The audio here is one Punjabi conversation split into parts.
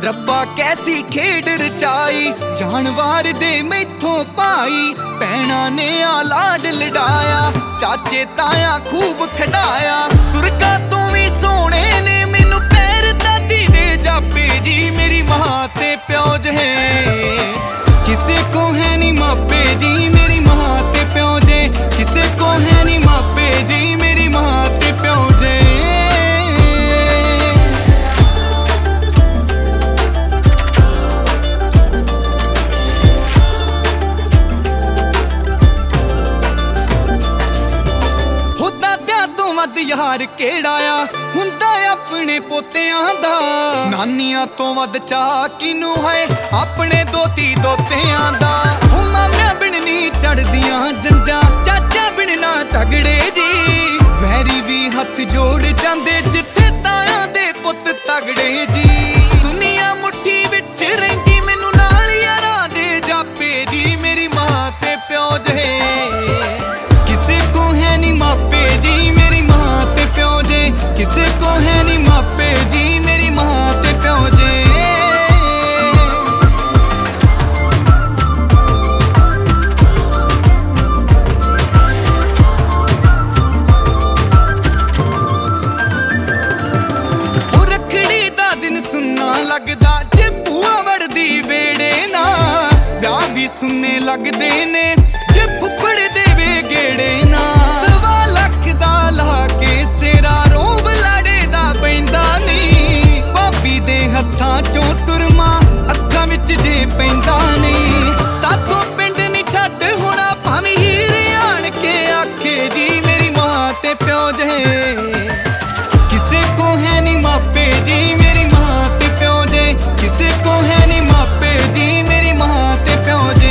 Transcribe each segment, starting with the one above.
ਰੱਬਾ ਕੈਸੀ ਖੇਡ ਰਚਾਈ, ਜਾਨਵਾਰ ਦੇ ਮੈਥੋਂ ਪਾਈ। ਭੈਣਾਂ ਨੇ ਆ ਲਾਡ ਲਡਾਇਆ, ਚਾਚੇ ਤਾਇਆ ਖੂਬ ਖਡਾਇਆ। ਸੁਰਗਾ ਤੋਂ ਵੀ ਸੋਹਣੇ ਨੇ ਮੈਨੂੰ ਪੈਰ ਦਾਦੀ ਦੇ ਜਾਪੇ ਜੀ। ਮੇਰੀ ਮਾਂ ਤੇ ਪਿਓ ਜਿਹੇ ਕਿਸੇ ਕੋ ਹੈ ਨੀ ਮਾਪੇ ਜੀ। ਮੇਰੀ ਮਾਂ ਤੇ ਪਿਓ ਜੇ ਕਿਸੇ ਕੋ ਹੈ ਨੀ ਮਾਪੇ ਜੀ। ਮੇਰੀ ਮਾਂ ਤੇ ਪਿਓ ਜੇ। ਵੱਧ ਯਾਰ ਕਿਹੜਾ ਆ ਹੁੰਦਾ ਆਪਣੇ ਪੋਤਿਆਂ ਦਾ। ਨਾਨੀਆਂ ਤੋਂ ਵੱਧ ਚਾਅ ਕਿਨੂੰ ਹੈ ਆਪਣੇ ਦੋਤੀ ਦੋਤਿਆਂ ਦਾ। ਮਾਮਿਆਂ ਬਿਨ ਨੀ ਚੜਦੀਆਂ ਜੰਜਾਂ, ਚਾਚਾ ਬਿਨ ਨਾ ਝਗੜੇ ਜੀ। ਵੈਰੀ ਵੀ ਹੱਥ ਜੋੜ ਜਾਂਦੇ ਜਿੱਥੇ ਤਾਇਆਂ ਦੇ ਪੁੱਤ ਤਗੜੇ ਜੀ। ਦੁਨੀਆ ਮੁੱਠੀ ਵਿੱਚ ਰਹਿੰਦੀ ਮੈਨੂੰ ਨਾਲ ਯਾਰਾਂ ਦੇ ਜਾਪੇ ਜੀ। ਮੇਰੀ ਮਾਂ ਤੇ ਪਿਓ ਜਿਹੇ ਕਿਸੇ ਕੋ ਹੈ ਨੀ ਮਾਪੇ ਜੀ। ਕਿਸੇ ਕੋ ਹੈ ਨੀ ਮਾਪੇ ਜੀ। ਮੇਰੀ ਮਾਂ ਤੇ ਪਿਓ ਜੇ। ਉਹ ਰੱਖੜੀ ਦਾ ਦਿਨ ਸੁੰਨਾ ਲੱਗਦਾ ਜੇ ਭੂਆ ਵੜਦੀ ਵੇੜੇ ਨਾ। ਵਿਆਹ ਵੀ ਸੁੰਨੇ ਲੱਗਦੇ ਨੇ ਜੇ ਫੁੱਫੜ ਦੇਵੇ ਗੇੜੇ ਨਾ। 1.25 ਲੱਖ ਦਾ ਲਾ ਕੇ ਸੇਰਾ ਹੱਥਾਂ ਚੋਂ ਸੁਰਮਾ ਅੱਖਾਂ ਵਿੱਚ ਜੇ ਪੈਂਦਾ ਨਹੀਂ। ਸਾਥੋਂ ਪਿੰਡ ਨੀ ਛੱਡ ਹੋਣਾ ਭਾਵੇਂ ਹੀਰ ਆਣ ਕੇ ਆਖੇ ਜੀ। ਮੇਰੀ ਮਾਂ ਤੇ ਪਿਓ ਜਿਹੇ ਕਿਸੇ ਕੋ ਹੈ ਨੀ ਮਾਪੇ ਜੀ। ਮੇਰੀ ਮਾਂ ਤੇ ਪਿਓ ਜੇ ਕਿਸੇ ਕੋ ਹੈ ਨੀ ਮਾਪੇ ਜੀ। ਮੇਰੀ ਮਾਂ ਤੇ ਪਿਓ ਜੇ।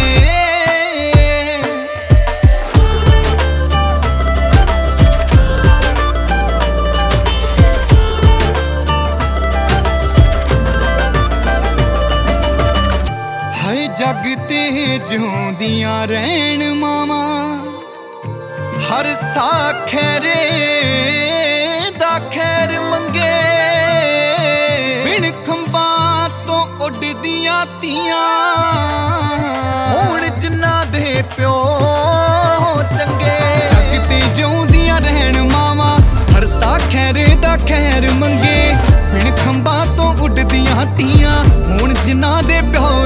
ਜੱਗ ਤੇ ਜਿਉਂਦੀਆਂ ਰਹਿਣ ਮਾਵਾਂ, ਹਰ ਸਾਹ ਖੈਰੇ ਦਾ ਖੈਰ ਮੰਗੇ। ਬਿਨ ਖੰਭਾਂ ਤੋਂ ਉੱਡਦੀਆਂ ਧੀਆਂ ਹੋਣ ਜਿਨ੍ਹਾਂ ਦੇ ਪਿਓ ਚੰਗੇ। ਜੱਗ ਤੇ ਜਿਉਂਦੀਆਂ ਰਹਿਣ ਮਾਵਾਂ, ਹਰ ਸਾਹ ਖੈਰੇ ਦਾ ਖੈਰ ਮੰਗੇ। ਬਿਨ ਖੰਭਾਂ ਤੋਂ ਉੱਡਦੀਆਂ ਧੀਆਂ ਹੋਣ ਜਿਨ੍ਹਾਂ ਦੇ ਪਿਓ